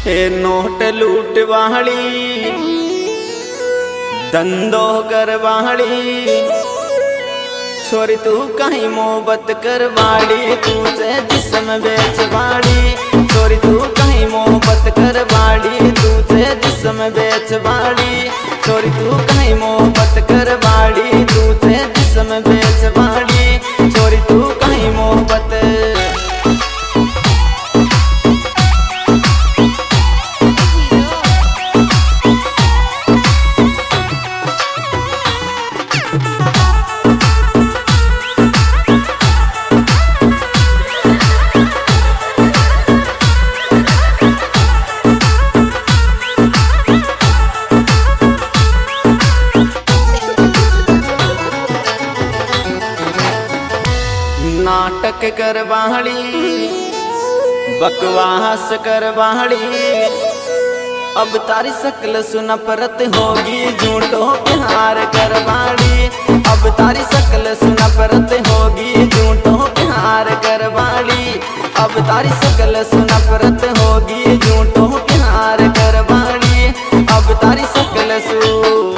हे नोट लूट वाहड़ी धंधो कर वाहड़ी छोरी तू कहीं मोहब्बत कर वाड़ी तुझे जिस्म बेच वाड़ी छोरी तू कहीं मोहब्बत कर वाड़ी तुझे जिस्म बेच वाड़ी छोरी तू कहीं मोहब्बत कर वाड़ी तुझे जिस्म बेच वाड़ी छोरी तू कहीं मोहब्बत नाटक कर वाहड़ी बकवास कर वाहड़ी अब तारी शकल सुन परत होगी झूठो प्यार कर वाड़ी अब तारी शकल सुन परत होगी झूठो प्यार कर वाड़ी अब तारी शकल सुन परत होगी झूठो प्यार कर वाड़ी अब तारी शकल सु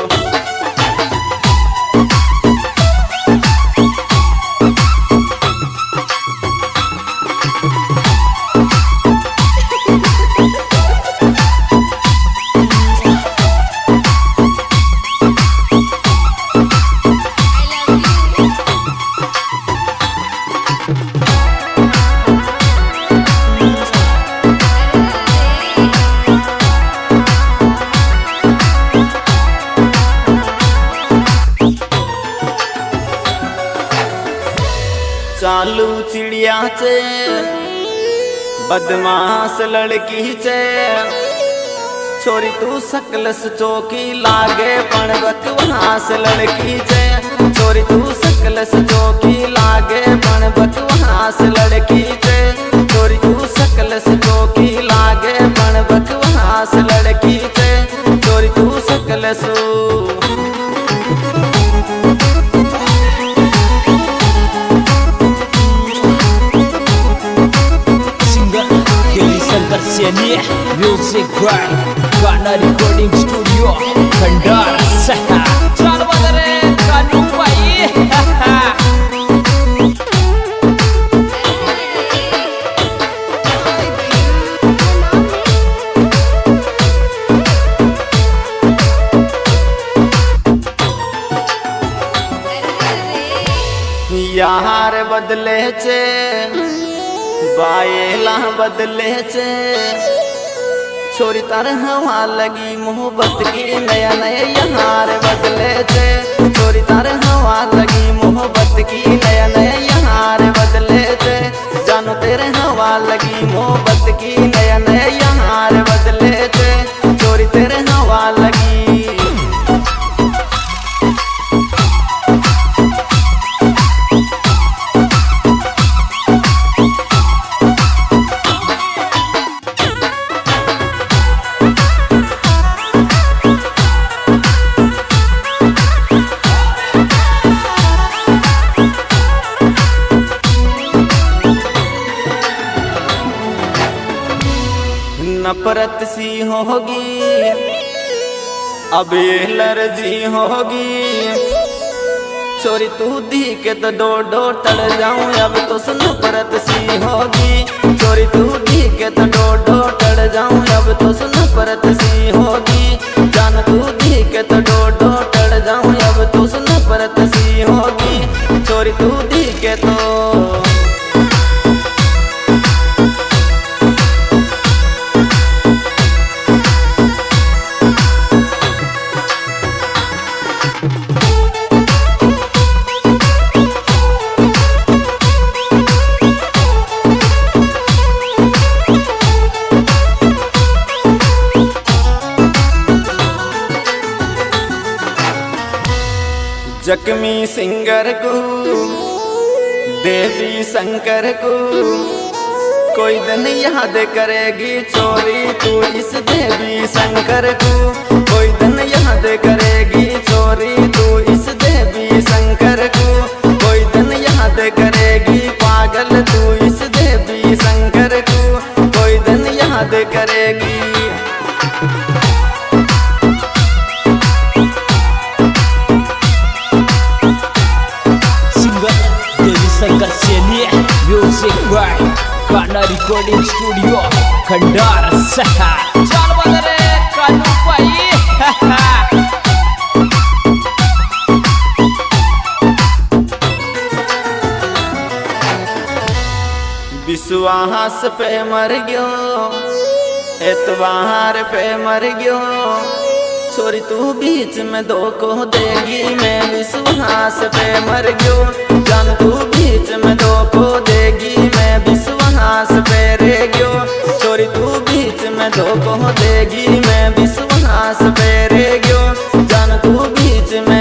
चालू चिड़िया चे बदमाश लड़की चे छोरी तू शकल चौकी लागे पण बकवास लड़की चे छोरी तू शकल चौकी लागे पण बकवास लड़की चे छोरी तू शकल चौकी लागे पण बकवास लड़की चे छोरी तू शकल Music Grind Karena Recording Studio Kendar Selalu ada Kanu Pai यार बदले चे बाएला बदले चे छोरी तार हवा लगी मोहब्बत की नया नया यार बदले चे छोरी तार हवा लगी मोहब्बत की नया नया यार बदले चे जानो तेरे हवा लगी मोहब्बत की नया नया यार बदले चे छोरी तेरे हवा लगी नफरत सी होगी अब एलर्जी होगी छोरी तू दी के तो डो डो तड़ जाऊं अब तो नफरत सी होगी छोरी तू दी के तो डो डो तड़ जाऊं अब तो नफरत सी होगी जान तू दी के तो डो डो तड़ जाऊं अब तो नफरत सी होगी छोरी तू दी के तो जख्मी सिंगर को देवी शंकर को कोई दिन याद करेगी चोरी तू इस देवी शंकर को कोई दिन याद करेगी चोरी तू इस देवी शंकर को कोई दिन याद करेगी पागल तू इस देवी शंकर को कोई दिन याद करेगी। रिकॉर्डिंग स्टूडियो खंडार सहा चल बदरे कानू भाई विश्वास पे मर गयो एतवार पे मर गयो छोरी तू बीच में धोखो देगी मैं विश्वास पे मर गयो जान तू बीच में धोखो देगी मैं विश्वास पे रह गयो छोरी तू बीच में धोखो देगी मैं विश्वास पे रह गयो जान तू बीच में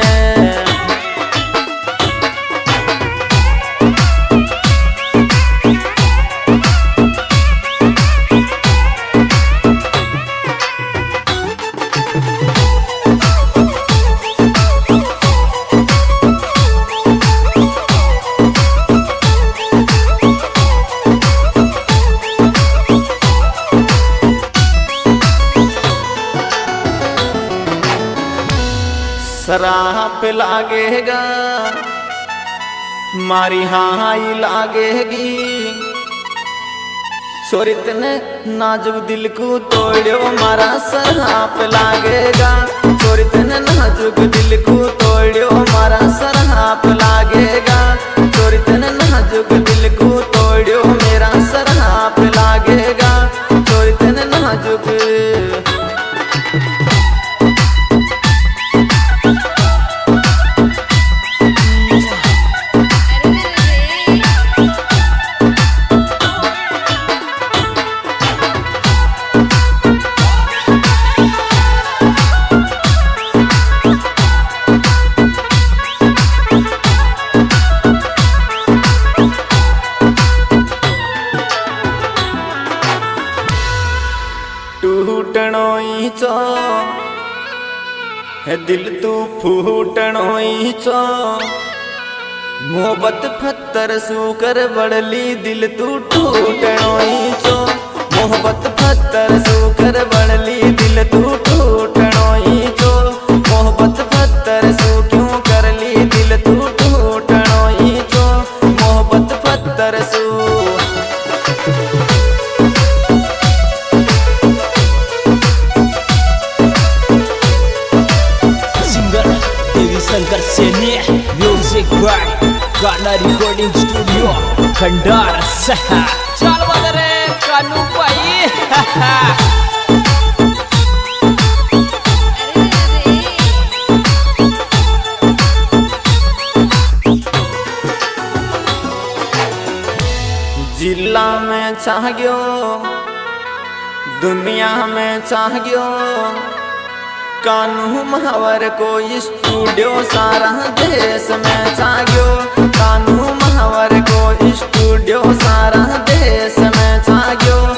शराब लागेगा मारी हाई लागेगी छोरी तने नाजुक दिल को तोड़ो मारा शराब लागेगा छोरी तने नाजुक दिल को तोड़ो मारा शराब लागेगा छोरी तने नाजुक दिल को तोड़ो मेरा शराब लागेगा छोरी तने नाजुक टूटणोई चो है दिल तू फूटणोई चो मोहब्बत पत्थर सूकर बड़ली दिल तू टूटणोई चो मोहब्बत पत्थर सूकर बड़ली दिल तू टूटणोई चो मोहब्बत पत्थर सू क्यों करली दिल तू टूटणोई चो मोहब्बत पत्थर सू शंकर सेनी म्यूजिक बाय गाना रिकॉर्डिंग स्टूडियो खंडार सहा चल बदरे कानू भाई जिला में चाह गयो दुनिया में चाह गयो कानू महावर को स्टूडियो सारा देश में चाह गयो कानू महावर को स्टूडियो सारा देश में चाह गयो